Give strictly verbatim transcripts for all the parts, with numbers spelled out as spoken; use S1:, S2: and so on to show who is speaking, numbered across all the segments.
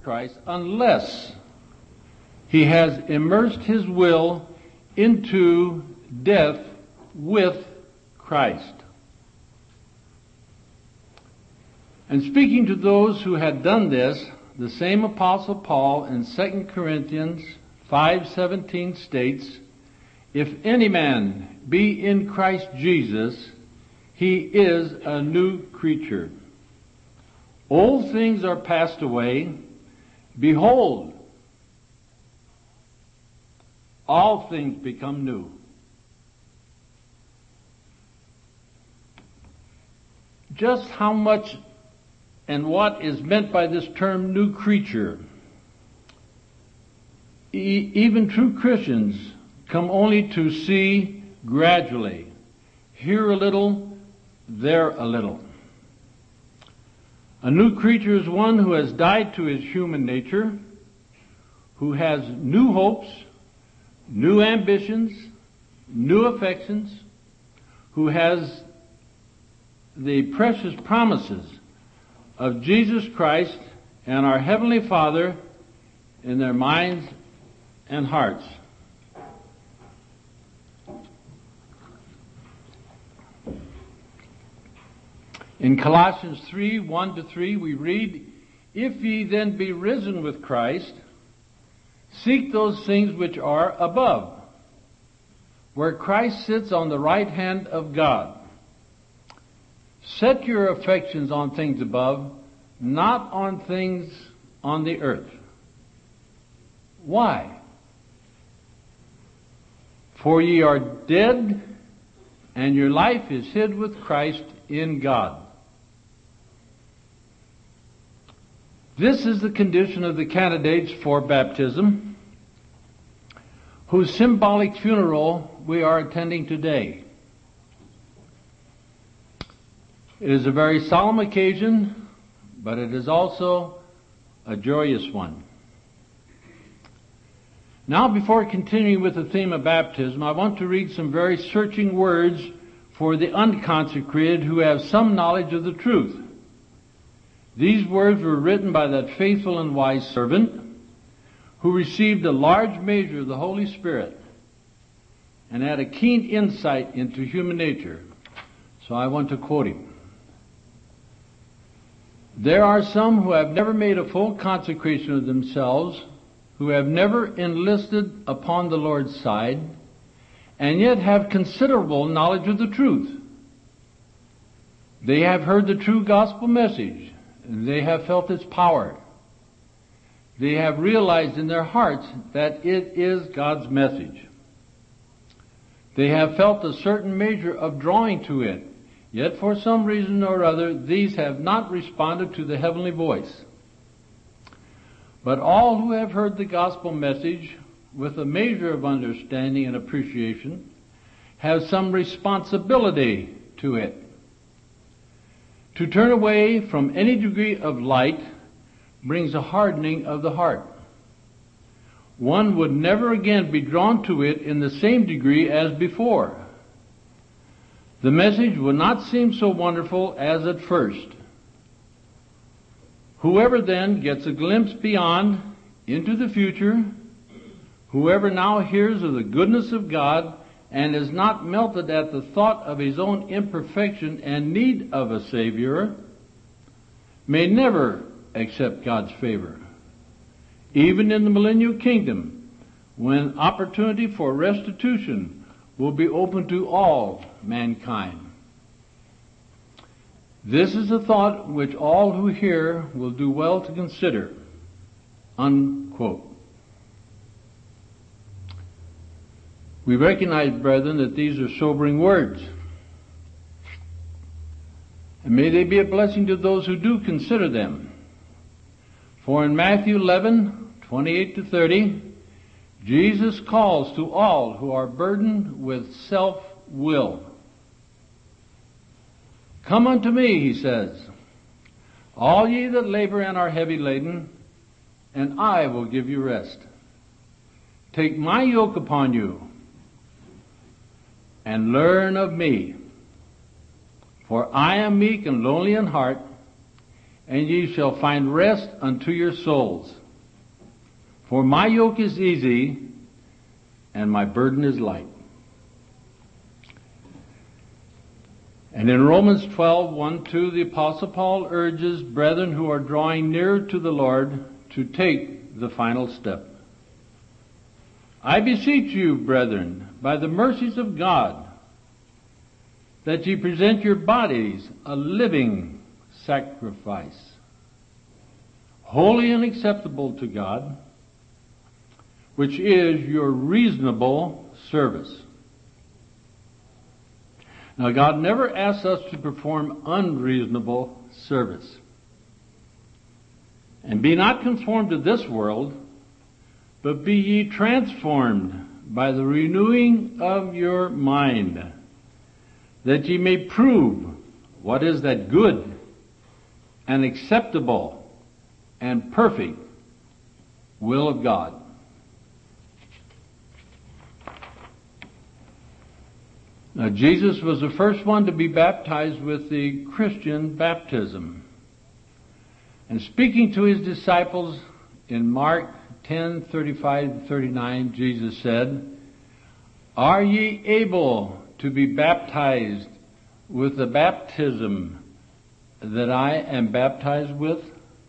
S1: Christ unless he has immersed his will into death with Christ. And speaking to those who had done this, the same Apostle Paul in Second Corinthians five seventeen states, "If any man be in Christ Jesus, he is a new creature. Old things are passed away. Behold, all things become new." Just how much and what is meant by this term new creature? E- even true Christians come only to see gradually. Here a little, there a little. A new creature is one who has died to his human nature, who has new hopes, new ambitions, new affections, who has the precious promises of Jesus Christ and our Heavenly Father in their minds and hearts. In Colossians three, one to three, we read, "If ye then be risen with Christ, seek those things which are above, where Christ sits on the right hand of God. Set your affections on things above, not on things on the earth." Why? "For ye are dead, and your life is hid with Christ in God." This is the condition of the candidates for baptism, whose symbolic funeral we are attending today. It is a very solemn occasion, but it is also a joyous one. Now, before continuing with the theme of baptism, I want to read some very searching words for the unconsecrated who have some knowledge of the truth. These words were written by that faithful and wise servant who received a large measure of the Holy Spirit and had a keen insight into human nature. So I want to quote him. "There are some who have never made a full consecration of themselves, who have never enlisted upon the Lord's side, and yet have considerable knowledge of the truth. They have heard the true gospel message, and they have felt its power. They have realized in their hearts that it is God's message. They have felt a certain measure of drawing to it, yet for some reason or other these have not responded to the heavenly voice. But all who have heard the gospel message with a measure of understanding and appreciation have some responsibility to it. To turn away from any degree of light brings a hardening of the heart. One would never again be drawn to it in the same degree as before. The message would not seem so wonderful as at first. Whoever then gets a glimpse beyond into the future, whoever now hears of the goodness of God and is not melted at the thought of his own imperfection and need of a Savior, may never accept God's favor. Even in the millennial kingdom, when opportunity for restitution will be open to all mankind. This is a thought which all who hear will do well to consider. Unquote. We recognize, brethren, that these are sobering words. And may they be a blessing to those who do consider them. For in Matthew eleven, twenty-eight to thirty, Jesus calls to all who are burdened with self-will. "Come unto me," he says, "all ye that labor and are heavy laden, and I will give you rest. Take my yoke upon you, and learn of me. For I am meek and lowly in heart, and ye shall find rest unto your souls. For my yoke is easy, and my burden is light. And in Romans twelve, one, two, the Apostle Paul urges brethren who are drawing nearer to the Lord to take the final step. I beseech you, brethren, by the mercies of God, that ye present your bodies a living sacrifice, holy and acceptable to God, which is your reasonable service. Now, God never asks us to perform unreasonable service. And be not conformed to this world, but be ye transformed by the renewing of your mind, that ye may prove what is that good and acceptable and perfect will of God. Now, Jesus was the first one to be baptized with the Christian baptism. And speaking to his disciples in Mark ten, thirty-five to thirty-nine, Jesus said, Are ye able to be baptized with the baptism that I am baptized with?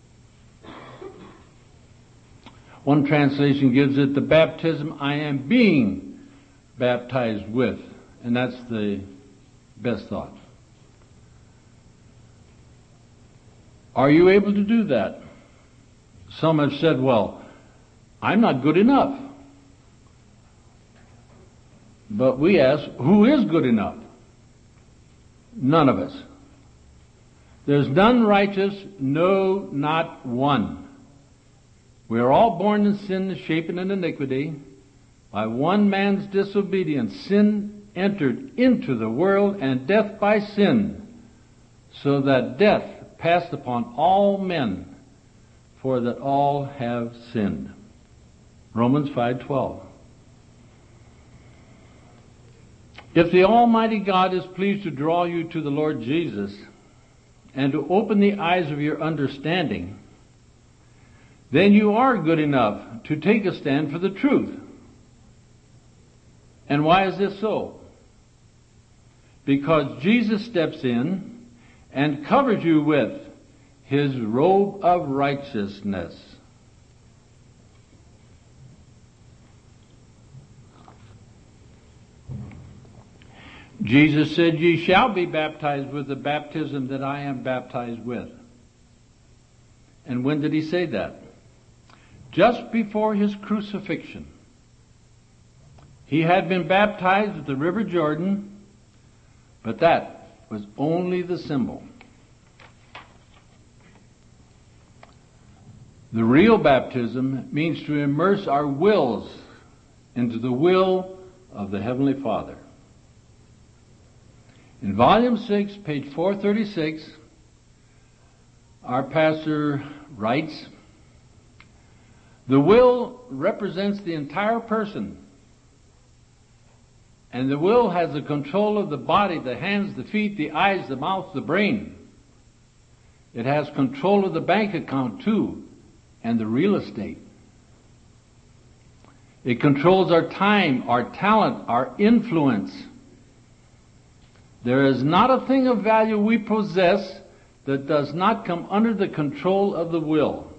S1: One translation gives it, the baptism I am being baptized with. And that's the best thought. Are you able to do that? Some have said, well, I'm not good enough. But we ask, who is good enough? None of us. There's none righteous, no, not one. We are all born in sin, shapen in iniquity. By one man's disobedience, sin entered into the world, and death by sin, so that death passed upon all men, for that all have sinned. Romans five twelve. If the Almighty God is pleased to draw you to the Lord Jesus and to open the eyes of your understanding, then you are good enough to take a stand for the truth. And why is this so? Because Jesus steps in and covers you with his robe of righteousness. Jesus said, Ye shall be baptized with the baptism that I am baptized with. And when did he say that? Just before his crucifixion. He had been baptized at the River Jordan, but that was only the symbol. The real baptism means to immerse our wills into the will of the Heavenly Father. In volume six, page four thirty-six, our pastor writes, the will represents the entire person. And the will has the control of the body, the hands, the feet, the eyes, the mouth, the brain. It has control of the bank account too, and the real estate. It controls our time, our talent, our influence. There is not a thing of value we possess that does not come under the control of the will.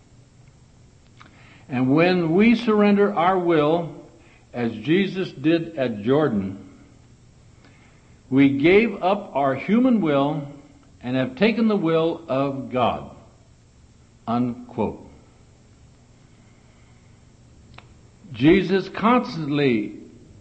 S1: And when we surrender our will, as Jesus did at Jordan, we gave up our human will and have taken the will of God. Unquote. Jesus constantly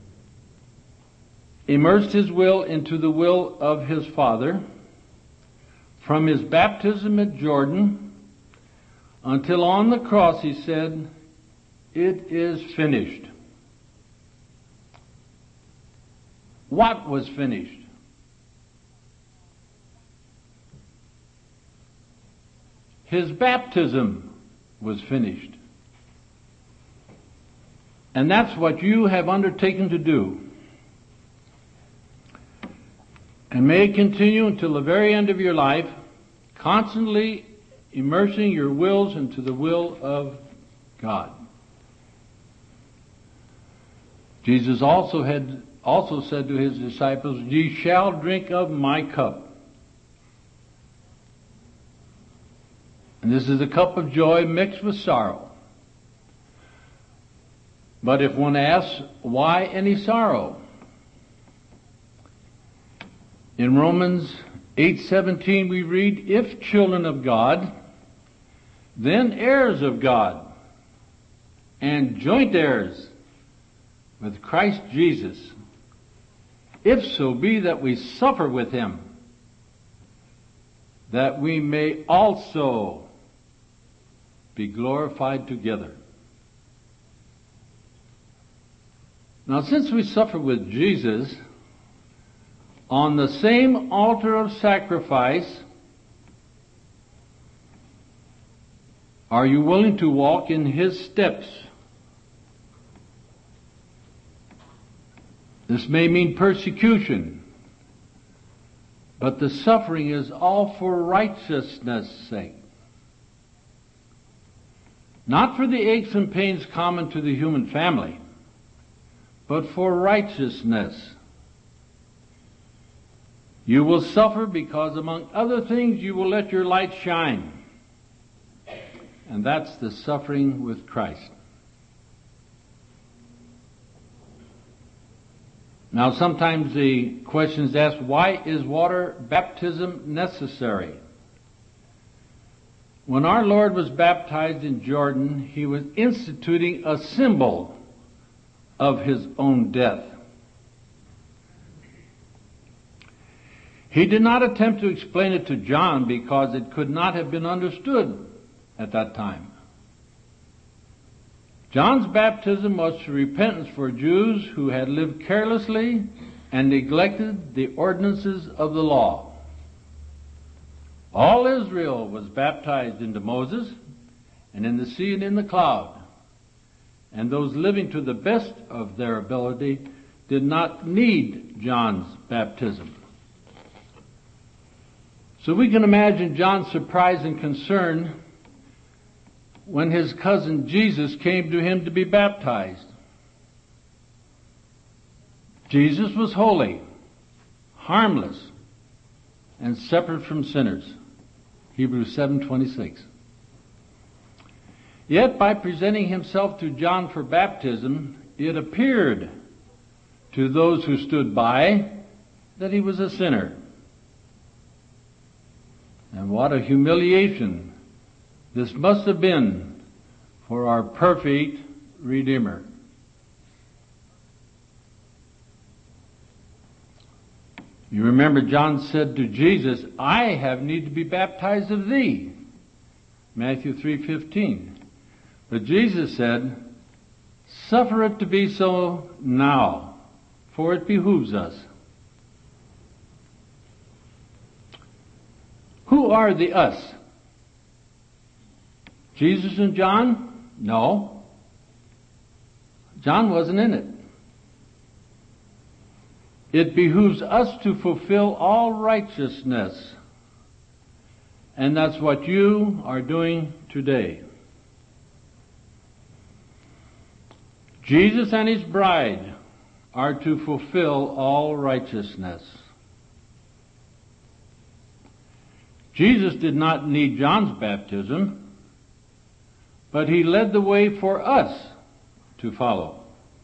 S1: immersed his will into the will of his Father from his baptism at Jordan until on the cross he said, "It is finished." What was finished? His baptism was finished. And that's what you have undertaken to do. And may it continue until the very end of your life, constantly immersing your wills into the will of God. Jesus also had also said to his disciples, "Ye shall drink of my cup." And this is a cup of joy mixed with sorrow. But if one asks, why any sorrow? In Romans eight seventeen we read, "If children of God, then heirs of God, and joint heirs with Christ Jesus, if so be that we suffer with him, that we may also be glorified together." Now, since we suffer with Jesus on the same altar of sacrifice, are you willing to walk in his steps? This may mean persecution, but the suffering is all for righteousness' sake. Not for the aches and pains common to the human family, but for righteousness. You will suffer because, among other things, you will let your light shine. And that's the suffering with Christ. Now, sometimes the question is asked, why is water baptism necessary? When our Lord was baptized in Jordan, he was instituting a symbol of his own death. He did not attempt to explain it to John because it could not have been understood at that time. John's baptism was for repentance for Jews who had lived carelessly and neglected the ordinances of the law. All Israel was baptized into Moses and in the sea and in the cloud, and those living to the best of their ability did not need John's baptism. So we can imagine John's surprise and concern when his cousin Jesus came to him to be baptized. Jesus was holy, harmless, and separate from sinners. Hebrews seven twenty-six. Yet by presenting himself to John for baptism, it appeared to those who stood by that he was a sinner. And what a humiliation this must have been for our perfect Redeemer. You remember John said to Jesus, "I have need to be baptized of thee." Matthew three fifteen. But Jesus said, "Suffer it to be so now, for it behooves us." Who are the us? Jesus and John? No. John wasn't in it. It behooves us to fulfill all righteousness. And that's what you are doing today. Jesus and his bride are to fulfill all righteousness. Jesus did not need John's baptism, but he led the way for us to follow.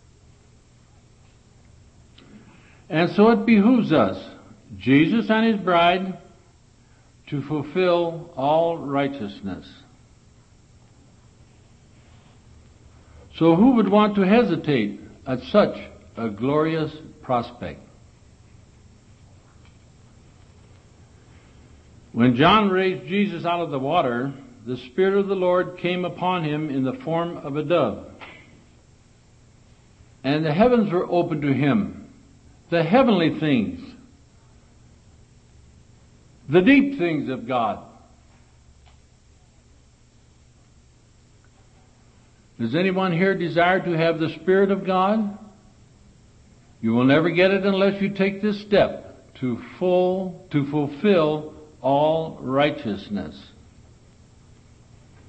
S1: And so it behooves us, Jesus and his bride, to fulfill all righteousness. So who would want to hesitate at such a glorious prospect? When John raised Jesus out of the water, the Spirit of the Lord came upon him in the form of a dove. And the heavens were opened to him, the heavenly things, the deep things of God. Does anyone here desire to have the Spirit of God? You will never get it unless you take this step to full, to fulfill all righteousness.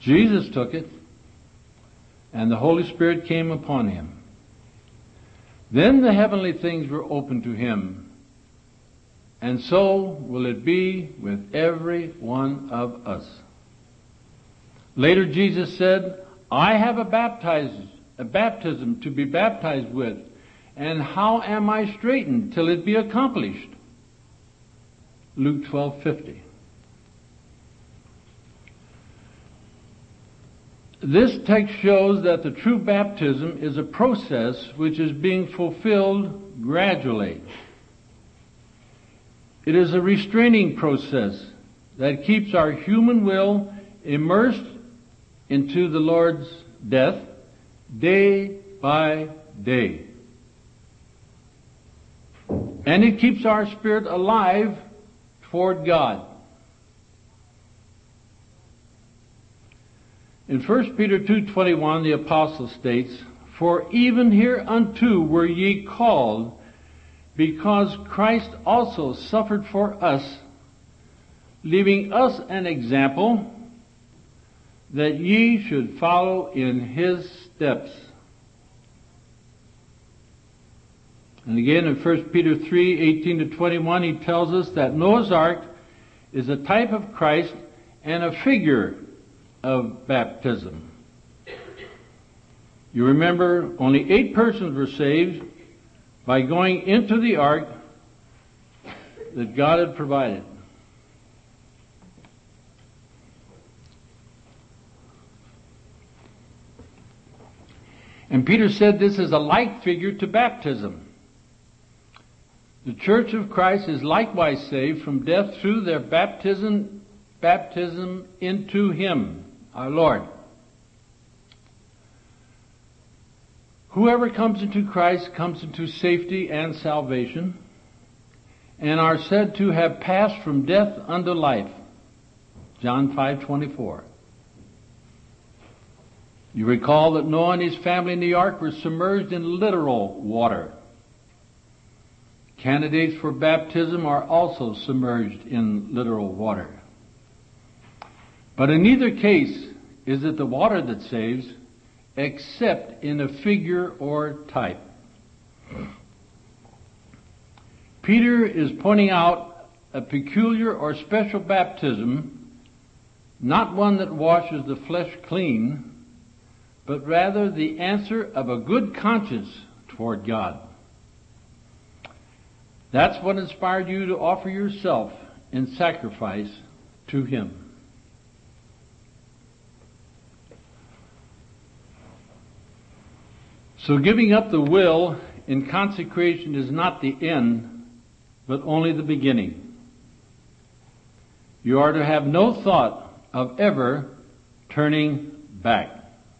S1: Jesus took it, and the Holy Spirit came upon him. Then the heavenly things were opened to him, and so will it be with every one of us. Later Jesus said, I have a, baptize, a baptism to be baptized with, and how am I straitened till it be accomplished? Luke twelve fifty. This text shows that the true baptism is a process which is being fulfilled gradually. It is a restraining process that keeps our human will immersed into the Lord's death day by day. And it keeps our spirit alive toward God. In First Peter two twenty-one, the apostle states, For even hereunto were ye called, because Christ also suffered for us, leaving us an example, that ye should follow in his steps. And again in First Peter three eighteen to twenty-one, he tells us that Noah's Ark is a type of Christ and a figure of baptism. You remember only eight persons were saved by going into the ark that God had provided. And Peter said this is a like figure to baptism. The Church of Christ is likewise saved from death through their baptism, baptism into Him, our Lord. Whoever comes into Christ comes into safety and salvation, and are said to have passed from death unto life. John five twenty-four. You recall that Noah and his family in the ark were submerged in literal water. Candidates for baptism are also submerged in literal water. But in neither case is it the water that saves, except in a figure or type. Peter is pointing out a peculiar or special baptism, not one that washes the flesh clean, but rather the answer of a good conscience toward God. That's what inspired you to offer yourself in sacrifice to Him. So giving up the will in consecration is not the end, but only the beginning. You are to have no thought of ever turning back.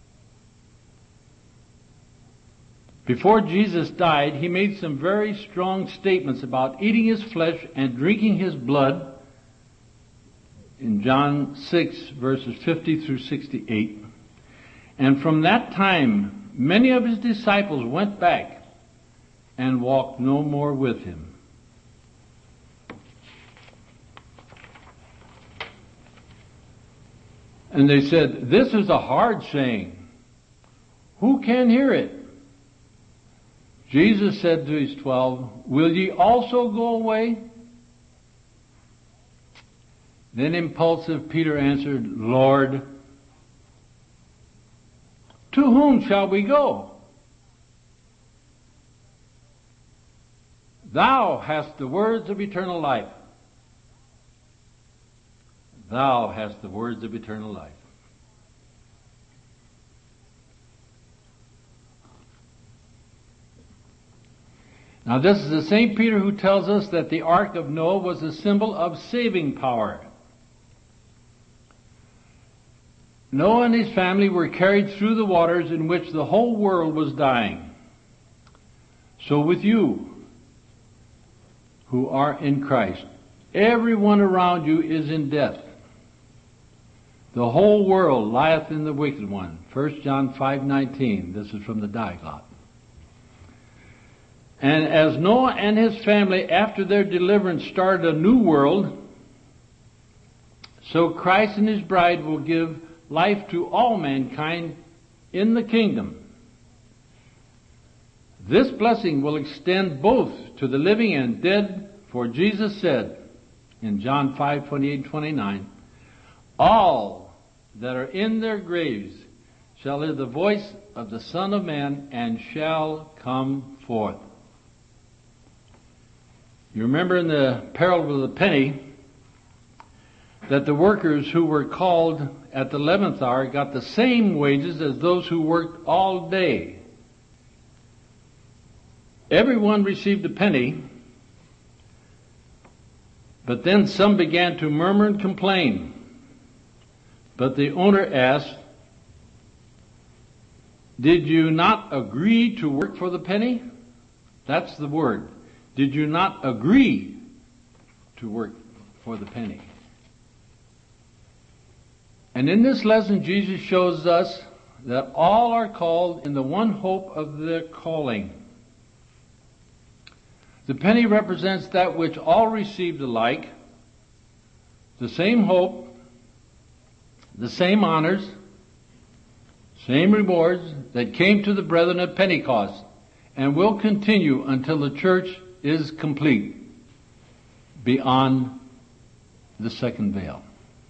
S1: Before Jesus died, He made some very strong statements about eating His flesh and drinking His blood in John six, verses fifty through sixty-eight. And from that time, many of His disciples went back and walked no more with Him. And they said, "This is a hard saying. Who can hear it?" Jesus said to His twelve, "Will ye also go away?" Then impulsive Peter answered, "Lord, to whom shall we go? Thou hast the words of eternal life. Thou hast the words of eternal life." Now this is the same Peter who tells us that the Ark of Noah was a symbol of saving power. Noah and his family were carried through the waters in which the whole world was dying. So with you, who are in Christ, everyone around you is in death. The whole world lieth in the wicked one. First John five nineteen. This is from the Diaglott. And as Noah and his family, after their deliverance, started a new world, so Christ and His bride will give life to all mankind in the kingdom. This blessing will extend both to the living and dead, for Jesus said in John five, twenty-eight, twenty-nine, all that are in their graves shall hear the voice of the Son of Man and shall come forth. You remember in the parable of the penny that the workers who were called at the eleventh hour got the same wages as those who worked all day. Everyone received a penny, but then some began to murmur and complain. But the owner asked, did you not agree to work for the penny? That's the word. Did you not agree to work for the penny? And in this lesson, Jesus shows us that all are called in the one hope of their calling. The penny represents that which all received alike, the same hope, the same honors, same rewards that came to the brethren at Pentecost and will continue until the church is complete beyond the second veil.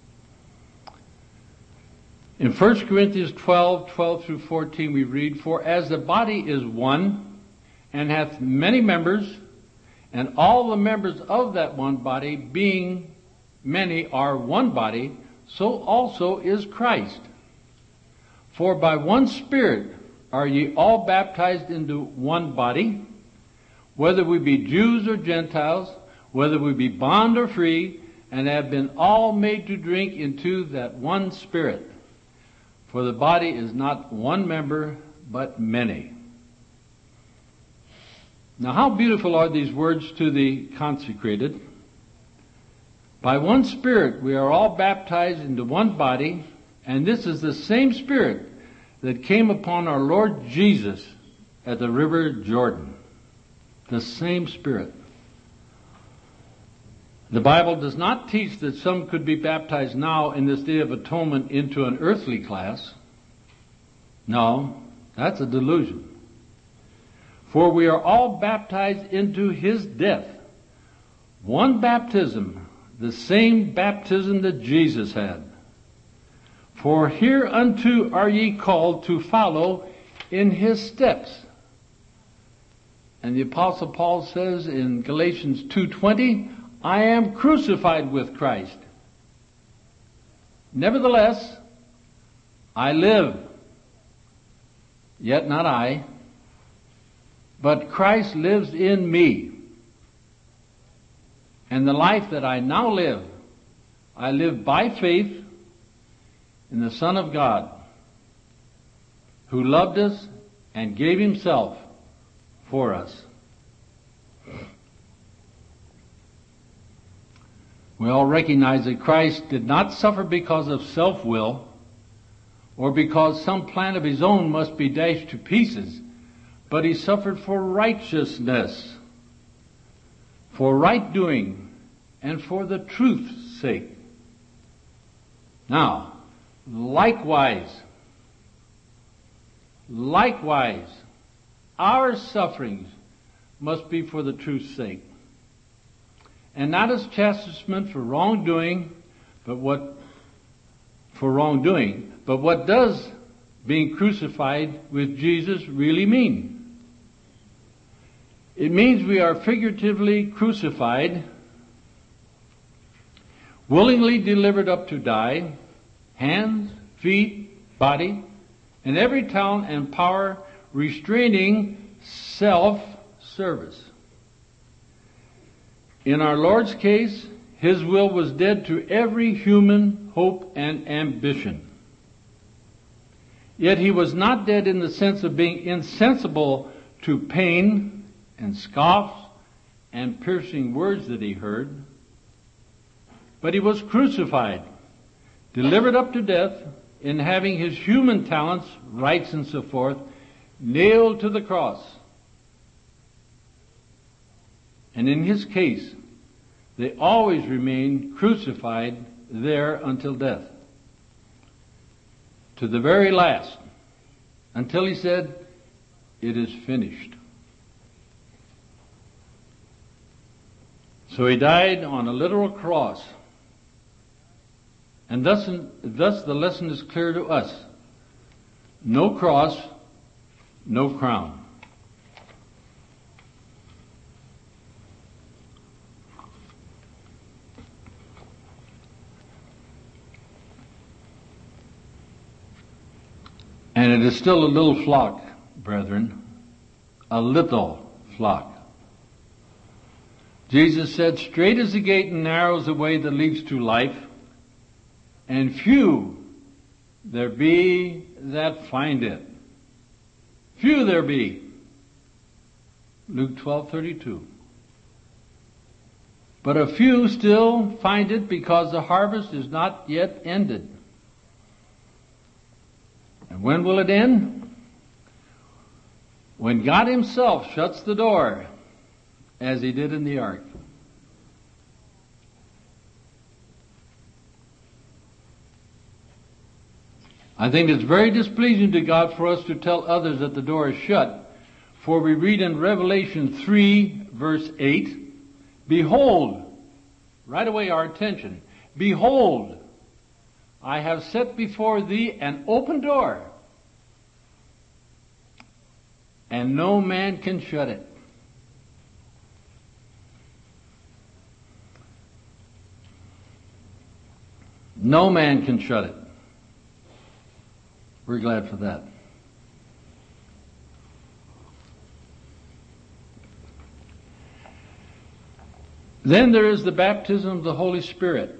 S1: In First Corinthians twelve, twelve through fourteen we read, for as the body is one and hath many members, and all the members of that one body, being many, are one body, so also is Christ. For by one Spirit are ye all baptized into one body, whether we be Jews or Gentiles, whether we be bond or free, and have been all made to drink into that one Spirit. For the body is not one member, but many. Now how beautiful are these words to the consecrated. By one Spirit we are all baptized into one body, and this is the same Spirit that came upon our Lord Jesus at the river Jordan. The same Spirit. The Bible does not teach that some could be baptized now in this Day of Atonement into an earthly class. No, that's a delusion. For we are all baptized into His death. One baptism, the same baptism that Jesus had. For hereunto are ye called to follow in His steps. And the Apostle Paul says in Galatians two twenty, I am crucified with Christ. Nevertheless, I live. Yet not I, but Christ lives in me. And the life that I now live, I live by faith in the Son of God, who loved us and gave Himself for us. We all recognize that Christ did not suffer because of self-will or because some plan of His own must be dashed to pieces, but He suffered for righteousness, for right doing, and for the truth's sake. Now, likewise, likewise, our sufferings must be for the truth's sake. And not as chastisement for wrongdoing, but what, for wrongdoing, but what does being crucified with Jesus really mean? It means we are figuratively crucified, willingly delivered up to die, hands, feet, body, and every talent and power restraining self-service. In our Lord's case, His will was dead to every human hope and ambition. Yet He was not dead in the sense of being insensible to pain and scoffs and piercing words that He heard. But He was crucified, delivered up to death, in having His human talents, rights and so forth, nailed to the cross. And in His case, they always remain crucified there until death. to the very last, until he said, "It is finished." So he died on a literal cross. And thus, thus the lesson is clear to us. No cross, no crown. And it is still a little flock, brethren, a little flock. Jesus said, "Straight is the gate and narrow is the way that leads to life, and few there be that find it." Few there be. Luke twelve thirty-two. But a few still find it because the harvest is not yet ended. And when will it end? When God himself shuts the door, as he did in the ark. I think it's very displeasing to God for us to tell others that the door is shut, for we read in Revelation three, verse eight, "Behold," right away our attention, "Behold, I have set before thee an open door, and no man can shut it." No man can shut it. We're glad for that. Then there is the baptism of the Holy Spirit.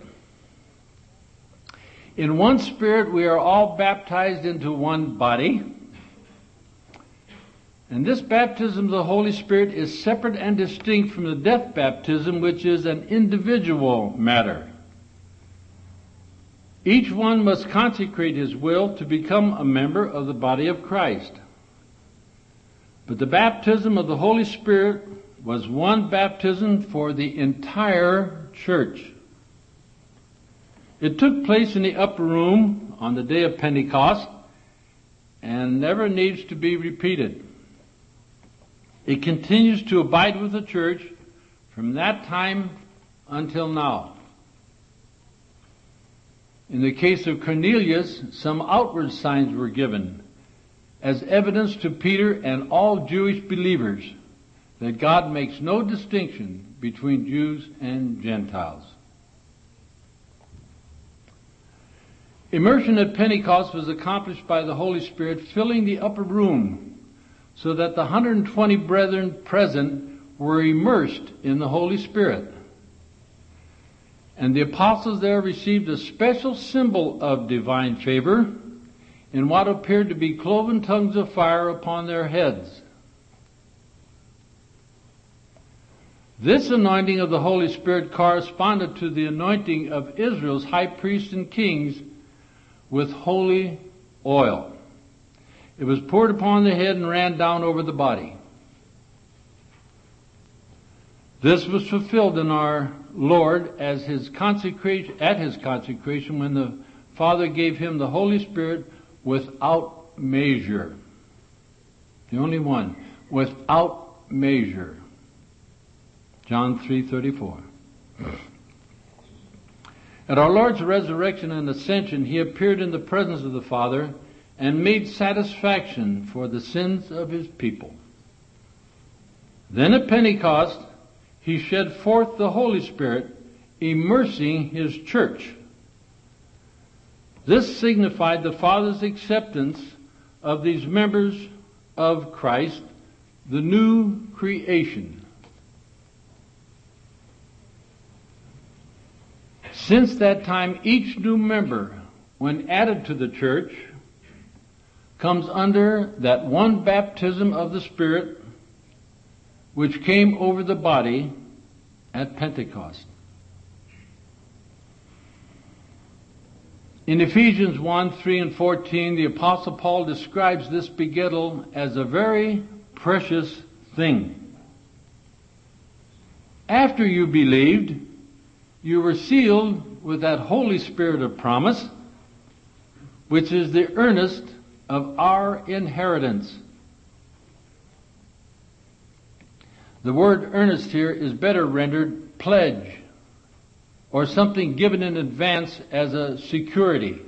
S1: In one Spirit we are all baptized into one body. And this baptism of the Holy Spirit is separate and distinct from the death baptism, which is an individual matter. Each one must consecrate his will to become a member of the body of Christ. But the baptism of the Holy Spirit was one baptism for the entire church. It took place in the upper room on the day of Pentecost and never needs to be repeated. It continues to abide with the church from that time until now. In the case of Cornelius, some outward signs were given as evidence to Peter and all Jewish believers that God makes no distinction between Jews and Gentiles. Immersion at Pentecost was accomplished by the Holy Spirit filling the upper room so that the one hundred twenty brethren present were immersed in the Holy Spirit. And the apostles there received a special symbol of divine favor in what appeared to be cloven tongues of fire upon their heads. This anointing of the Holy Spirit corresponded to the anointing of Israel's high priests and kings with holy oil. It was poured upon the head and ran down over the body. This was fulfilled in our Lord as his consecration, at his consecration, when the Father gave him the Holy Spirit without measure. The only one, without measure. John three thirty-four. At our Lord's resurrection and ascension, he appeared in the presence of the Father and made satisfaction for the sins of his people. Then at Pentecost, he shed forth the Holy Spirit, immersing his church. This signified the Father's acceptance of these members of Christ, the new creation. Since that time, each new member, when added to the church, comes under that one baptism of the Spirit which came over the body at Pentecost. In Ephesians one, three and fourteen, the Apostle Paul describes this begettal as a very precious thing. After you believed, you were sealed with that Holy Spirit of promise, which is the earnest of our inheritance. The word earnest here is better rendered pledge, or something given in advance as a security.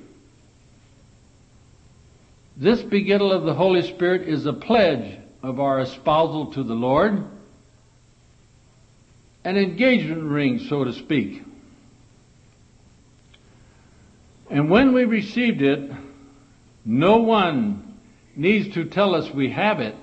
S1: This begettal of the Holy Spirit is a pledge of our espousal to the Lord, an engagement ring, so to speak. And when we received it, no one needs to tell us we have it,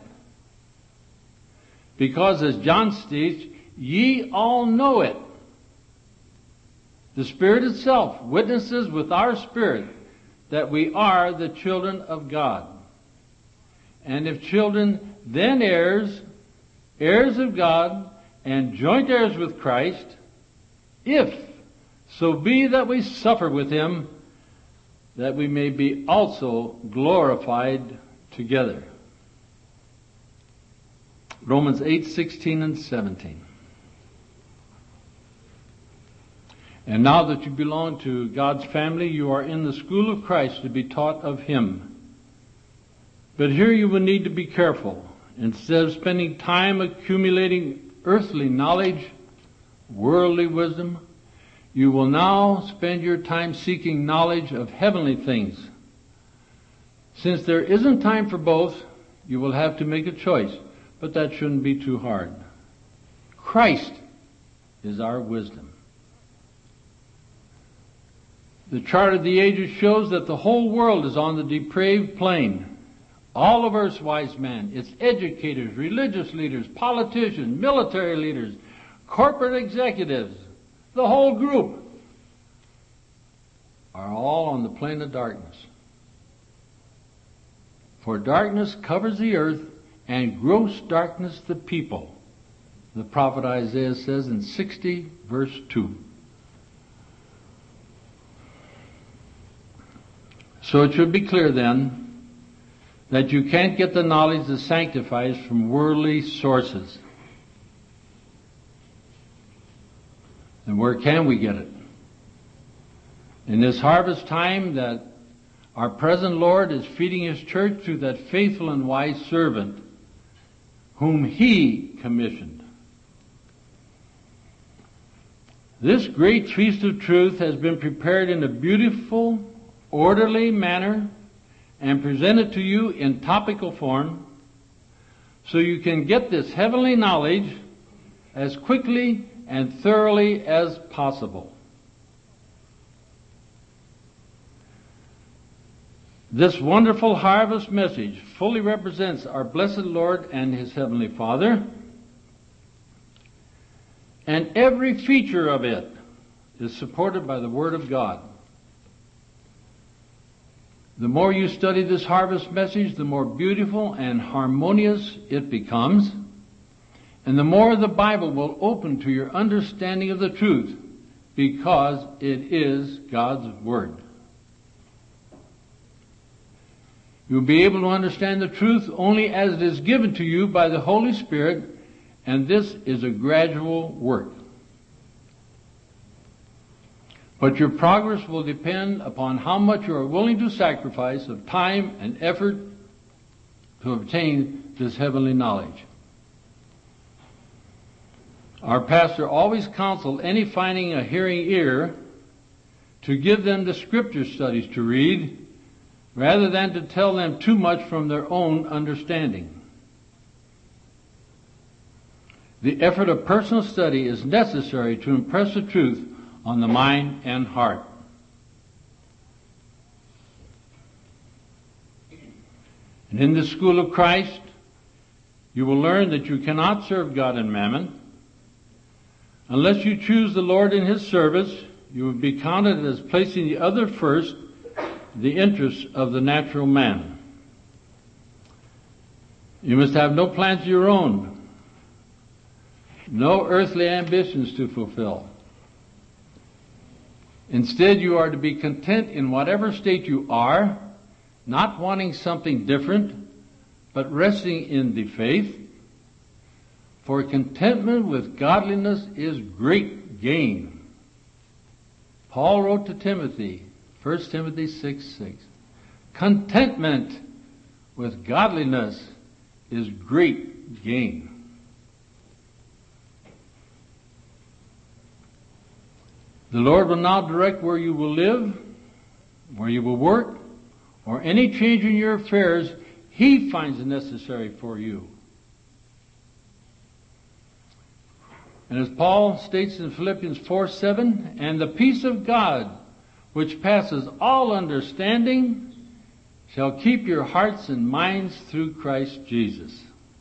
S1: because as John states, ye all know it. The Spirit itself witnesses with our spirit that we are the children of God. And if children, then heirs, heirs of God, and joint heirs with Christ, if so be that we suffer with Him, that we may be also glorified together. Romans eight, sixteen and seventeen. And now that you belong to God's family, you are in the school of Christ to be taught of Him. But here you will need to be careful. Instead of spending time accumulating earthly knowledge, worldly wisdom, you will now spend your time seeking knowledge of heavenly things. Since there isn't time for both, you will have to make a choice, but that shouldn't be too hard. Christ is our wisdom. The chart of the ages shows that the whole world is on the depraved plane. All of earth's wise men, its educators, religious leaders, politicians, military leaders, corporate executives, the whole group are all on the plane of darkness. For darkness covers the earth and gross darkness the people. The prophet Isaiah says in sixty verse two. So it should be clear then that you can't get the knowledge that sanctifies from worldly sources. And where can we get it? In this harvest time that our present Lord is feeding His church through that faithful and wise servant whom He commissioned. This great feast of truth has been prepared in a beautiful, orderly manner and presented to you in topical form so you can get this heavenly knowledge as quickly and thoroughly as possible. This wonderful harvest message fully represents our blessed Lord and His Heavenly Father, and every feature of it is supported by the Word of God. The more you study this harvest message, the more beautiful and harmonious it becomes, and the more the Bible will open to your understanding of the truth, because it is God's Word. You'll be able to understand the truth only as it is given to you by the Holy Spirit, and this is a gradual work. But your progress will depend upon how much you are willing to sacrifice of time and effort to obtain this heavenly knowledge. Our pastor always counseled any finding a hearing ear to give them the scripture studies to read, rather than to tell them too much from their own understanding. The effort of personal study is necessary to impress the truth on the mind and heart. And in the school of Christ, you will learn that you cannot serve God and mammon. Unless you choose the Lord in His service, you will be counted as placing the other first, the interests of the natural man. You must have no plans of your own, no earthly ambitions to fulfill. Instead, you are to be content in whatever state you are, not wanting something different, but resting in the faith. For contentment with godliness is great gain. Paul wrote to Timothy, First Timothy six six, Contentment with godliness is great gain. The Lord will now direct where you will live, where you will work, or any change in your affairs He finds necessary for you. And as Paul states in Philippians four seven, and the peace of God, which passes all understanding, shall keep your hearts and minds through Christ Jesus.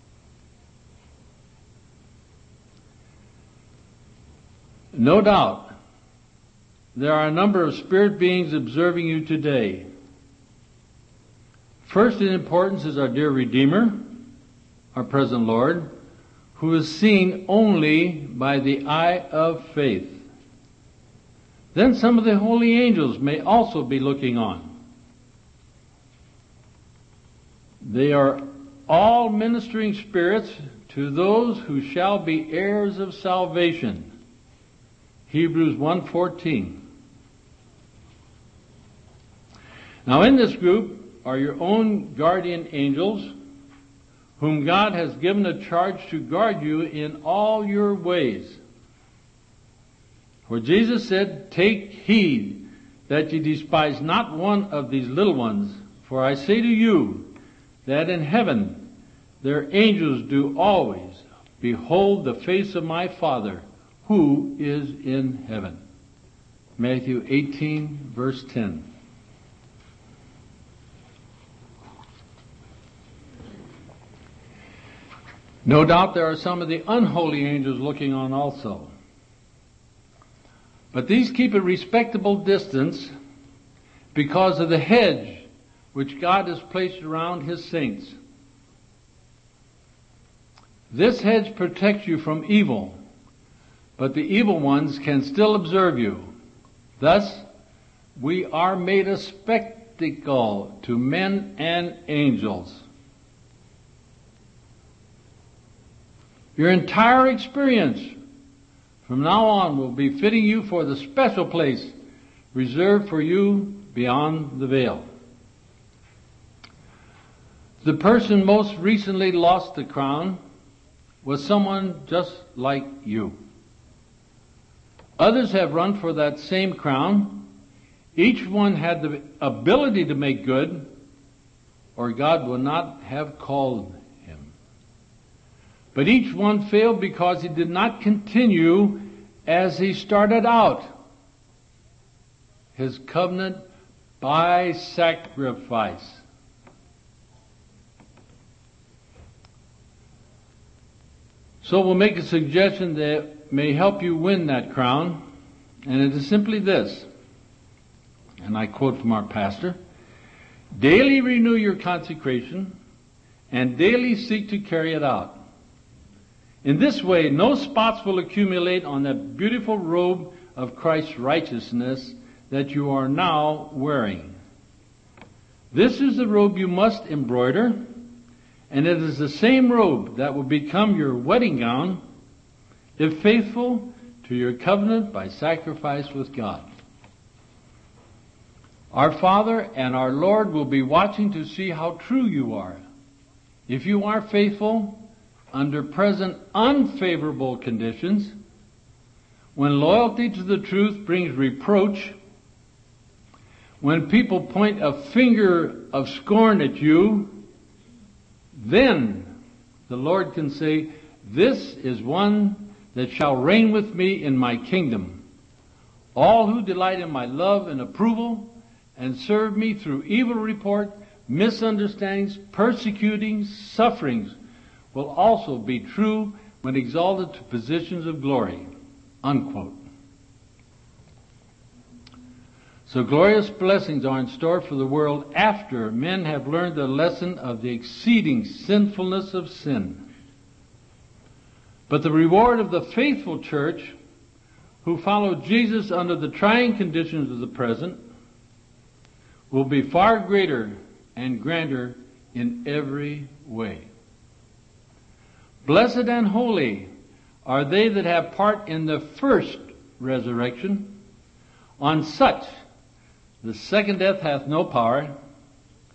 S1: No doubt, there are a number of spirit beings observing you today. First in importance is our dear Redeemer, our present Lord, who is seen only by the eye of faith. Then some of the holy angels may also be looking on. They are all ministering spirits to those who shall be heirs of salvation. Hebrews one fourteen. Now in this group are your own guardian angels, whom God has given a charge to guard you in all your ways. For Jesus said, take heed that ye despise not one of these little ones, for I say to you that in heaven their angels do always behold the face of my Father who is in heaven. Matthew eighteen verse ten. No doubt there are some of the unholy angels looking on also. But these keep a respectable distance because of the hedge which God has placed around His saints. This hedge protects you from evil, but the evil ones can still observe you. Thus, we are made a spectacle to men and angels. Your entire experience from now on will be fitting you for the special place reserved for you beyond the veil. The person most recently lost the crown was someone just like you. Others have run for that same crown. Each one had the ability to make good, or God would not have called him. But each one failed because he did not continue as he started out. His covenant by sacrifice. So we'll make a suggestion that may help you win that crown, and it is simply this, and I quote from our pastor, daily renew your consecration and daily seek to carry it out. In this way, no spots will accumulate on that beautiful robe of Christ's righteousness that you are now wearing. This is the robe you must embroider, and it is the same robe that will become your wedding gown if faithful to your covenant by sacrifice with God. Our Father and our Lord will be watching to see how true you are. If you are faithful under present unfavorable conditions, when loyalty to the truth brings reproach, when people point a finger of scorn at you, then the Lord can say, this is one that shall reign with me in my kingdom. All who delight in my love and approval and serve me through evil report, misunderstandings, persecutings, sufferings will also be true when exalted to positions of glory. Unquote. So glorious blessings are in store for the world after men have learned the lesson of the exceeding sinfulness of sin. But the reward of the faithful church who follow Jesus under the trying conditions of the present will be far greater and grander in every way. Blessed and holy are they that have part in the first resurrection. On such the second death hath no power,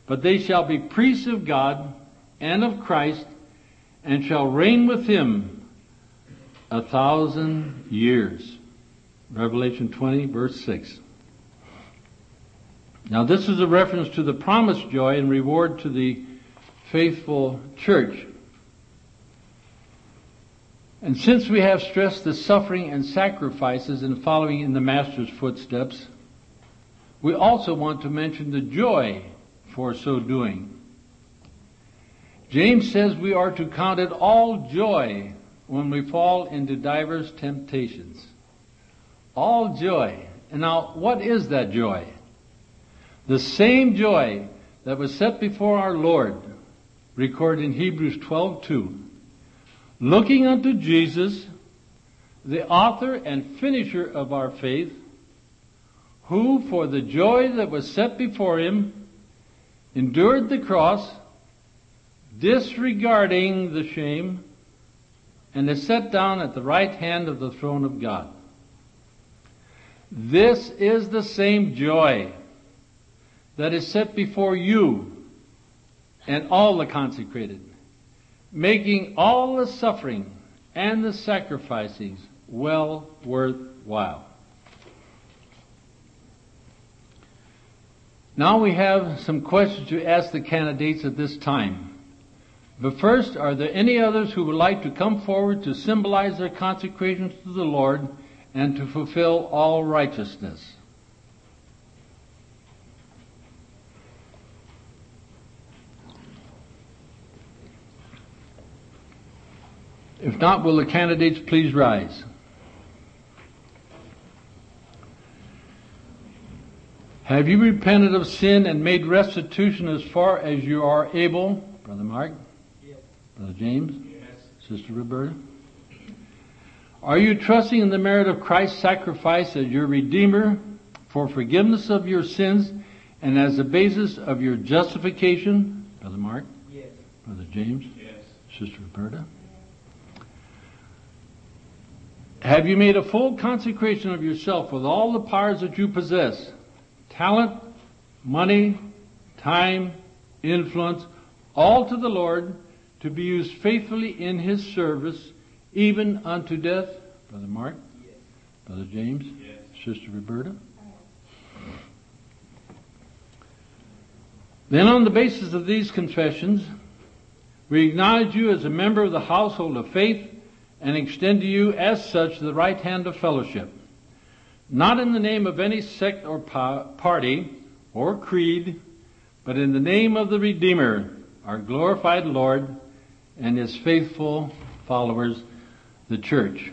S1: but they shall be priests of God and of Christ, and shall reign with him a thousand years. Revelation twenty, verse six. Now this is a reference to the promised joy and reward to the faithful church. And since we have stressed the suffering and sacrifices in following in the Master's footsteps, we also want to mention the joy for so doing. James says we are to count it all joy when we fall into divers temptations. All joy. And now, what is that joy? The same joy that was set before our Lord, recorded in Hebrews twelve two. Looking unto Jesus, the author and finisher of our faith, who for the joy that was set before him endured the cross, disregarding the shame, and is set down at the right hand of the throne of God. This is the same joy that is set before you and all the consecrated, making all the suffering and the sacrifices well worthwhile. Now we have some questions to ask the candidates at this time. But first, are there any others who would like to come forward to symbolize their consecration to the Lord and to fulfill all righteousness? If not, will the candidates please rise? Have you repented of sin and made restitution as far as you are able? Brother Mark? Yes. Brother James? Yes. Sister Roberta? Are you trusting in the merit of Christ's sacrifice as your Redeemer for forgiveness of your sins and as the basis of your justification? Brother Mark? Yes. Brother James? Yes. Sister Roberta? Have you made a full consecration of yourself with all the powers that you possess? Talent, money, time, influence, all to the Lord, to be used faithfully in His service, even unto death? Brother Mark? Yes. Brother James? Yes. Sister Roberta? Then on the basis of these confessions, we acknowledge you as a member of the household of faith and extend to you as such the right hand of fellowship. Not in the name of any sect or party or creed, but in the name of the Redeemer, our glorified Lord, and His faithful followers, the church.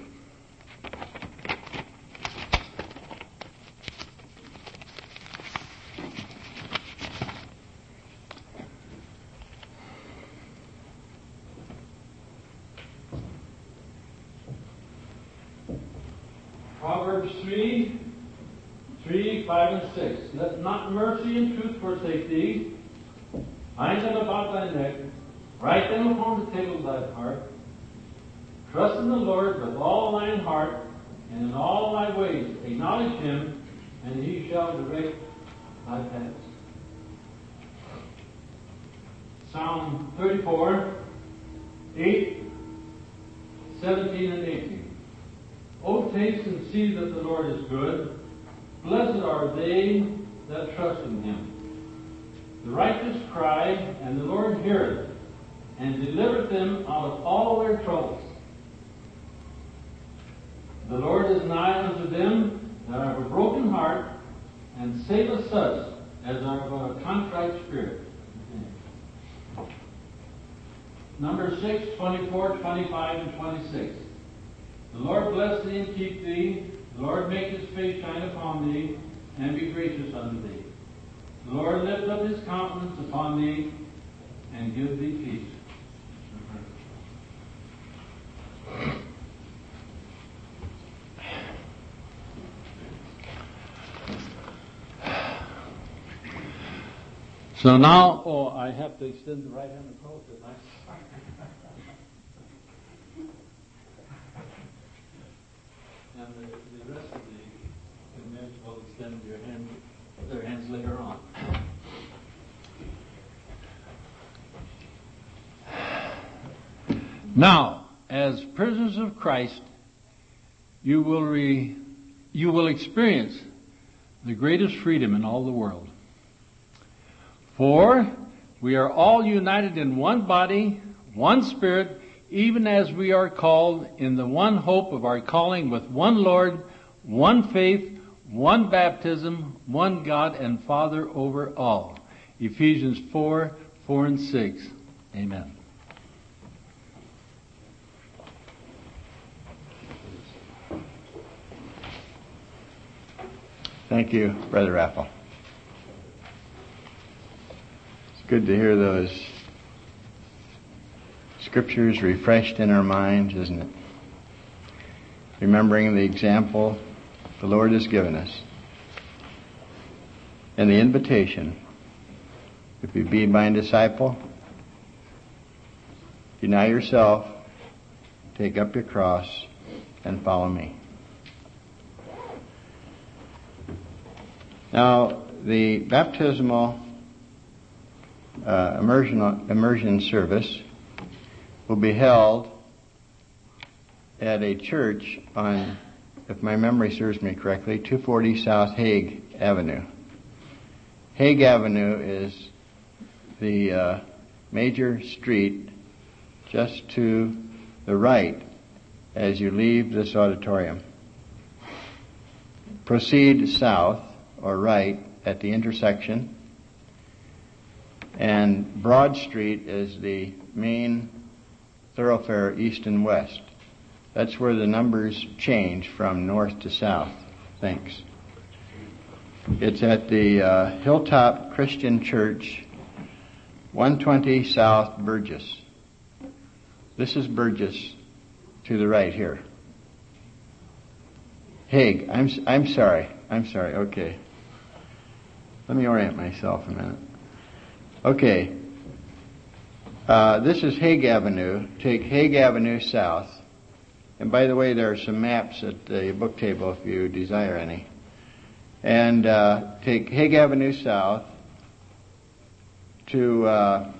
S1: Proverbs three, three, five, and six. Let not mercy and truth forsake thee. Bind them about thy neck. Write them upon the table of thy heart. Trust in the Lord with all thine heart, and in all thy ways acknowledge Him, and He shall direct thy paths. Psalm thirty-four, eight, seventeen, and eighteen. O taste and see that the Lord is good. Blessed are they that trust in Him. The righteous cry, and the Lord heareth, and delivereth them out of all their troubles. The Lord is nigh unto them that have a broken heart, and saveth such as are of a contrite spirit. Number six, twenty-four, twenty-five, and twenty-six. The Lord bless thee and keep thee. The Lord make His face shine upon thee, and be gracious unto thee. The Lord lift up His countenance upon thee, and give thee peace. So now, oh, I have to extend the right hand across it. And the, the rest of the committees will extend your hand, their hands later on. Now, as prisoners of Christ, you will re, you will experience the greatest freedom in all the world. For we are all united in one body, one spirit, even as we are called in the one hope of our calling, with one Lord, one faith, one baptism, one God and Father over all. Ephesians four, four and six. Amen.
S2: Thank you, Brother Rappel. It's good to hear those scriptures refreshed in our minds, isn't it? Remembering the example the Lord has given us and the invitation, if you be my disciple, deny yourself, take up your cross, and follow me. Now, the baptismal uh, immersion, immersion service will be held at a church on, if my memory serves me correctly, two forty South Hague Avenue. Hague Avenue is the uh, major street just to the right as you leave this auditorium. Proceed south or right at the intersection, and Broad Street is the main thoroughfare east and west. That's where the numbers change from north to south. Thanks. It's at the uh, Hilltop Christian Church, one twenty South Burgess. This is Burgess to the right here. Hague. I'm I'm sorry. I'm sorry. Okay. Let me orient myself a minute. Okay. Uh, this is Hague Avenue. Take Hague Avenue south. And by the way, there are some maps at the book table if you desire any. And uh, take Hague Avenue south to uh,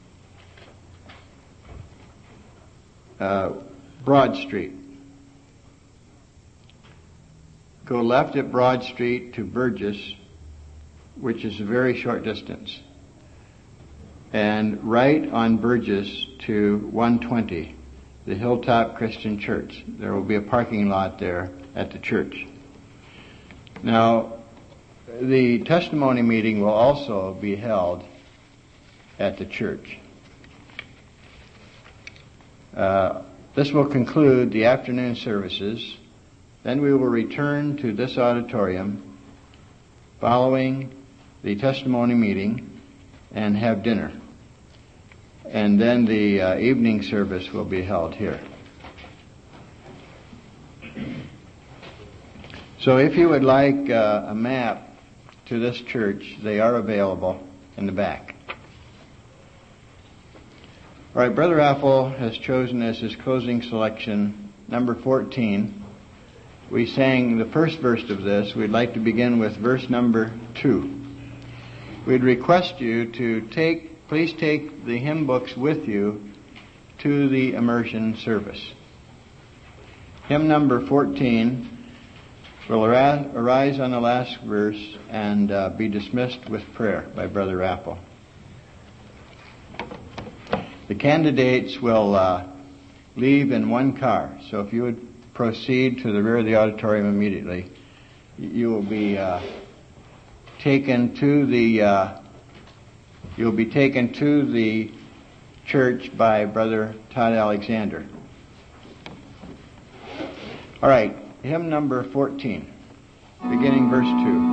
S2: uh, Broad Street. Go left at Broad Street to Burgess, which is a very short distance. And right on Burgess to one twenty, the Hilltop Christian Church. There will be a parking lot there at the church. Now, the testimony meeting will also be held at the church. Uh, this will conclude the afternoon services. Then we will return to this auditorium following the testimony meeting and have dinner. And then the uh, evening service will be held here. So if you would like uh, a map to this church, they are available in the back. All right, Brother Rappel has chosen as his closing selection number fourteen. We sang the first verse of this. We'd like to begin with verse number two. We'd request you to take, please take the hymn books with you to the immersion service. Hymn number fourteen will arise on the last verse and uh, be dismissed with prayer by Brother Rappel. The candidates will uh, leave in one car, so if you would proceed to the rear of the auditorium immediately, you will be uh, taken to the uh, you'll be taken to the church by Brother Todd Alexander. All right, hymn number fourteen, beginning verse two.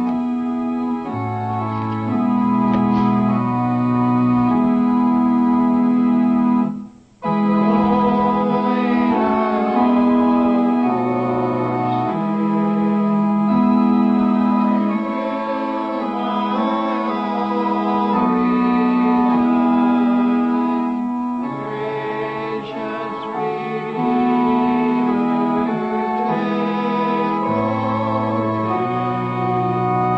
S3: Thank you.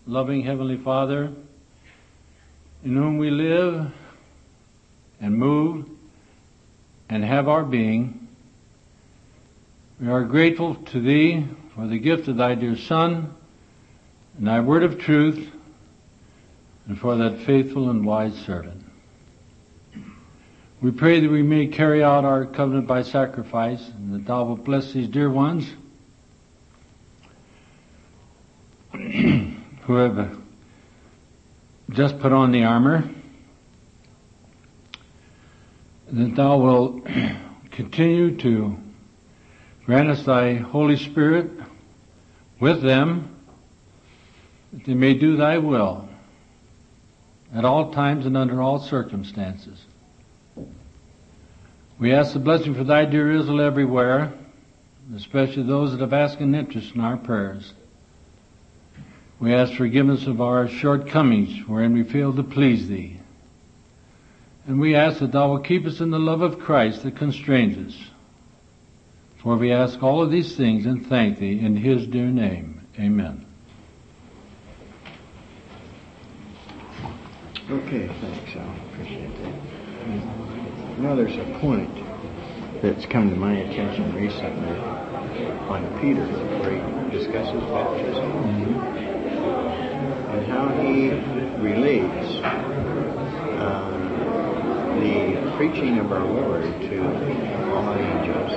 S1: loving Heavenly Father, in whom we live and move and have our being, we are grateful to Thee for the gift of Thy dear Son and Thy word of truth, and for that faithful and wise servant. We pray that we may carry out our covenant by sacrifice, and that Thou wilt bless these dear ones who have just put on the armor, and that Thou wilt continue to grant us Thy Holy Spirit with them, that they may do Thy will at all times and under all circumstances. We ask the blessing for Thy dear Israel everywhere, especially those that have asked an interest in our prayers. We ask forgiveness of our shortcomings wherein we fail to please Thee. And we ask that Thou wilt keep us in the love of Christ that constrains us. For we ask all of these things and thank Thee in His dear name. Amen.
S2: Okay, thanks, Al. Appreciate that. Now there's a point that's come to my attention recently on Peter, where he discusses baptism, mm-hmm. and how he relates um, the preaching of our Lord to all angels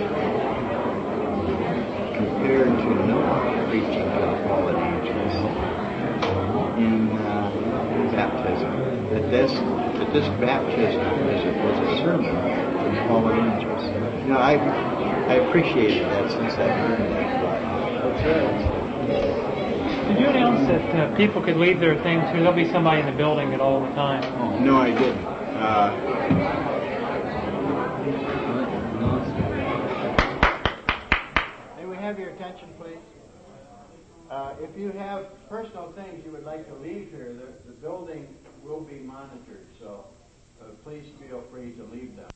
S2: compared to Noah preaching to the fallen angels in uh, baptism. That this, that this baptism was a, was a sermon to the fallen angels. You know, I I appreciated that since I've learned that. That's right.
S3: Did you announce that uh, people could leave their things here? There'll be somebody in the building at all the time.
S2: Oh. No, I didn't. Uh, May we have your attention, please? Uh, if you have personal things you would like to leave here, the, the building will be monitored, so uh, please feel free to leave them.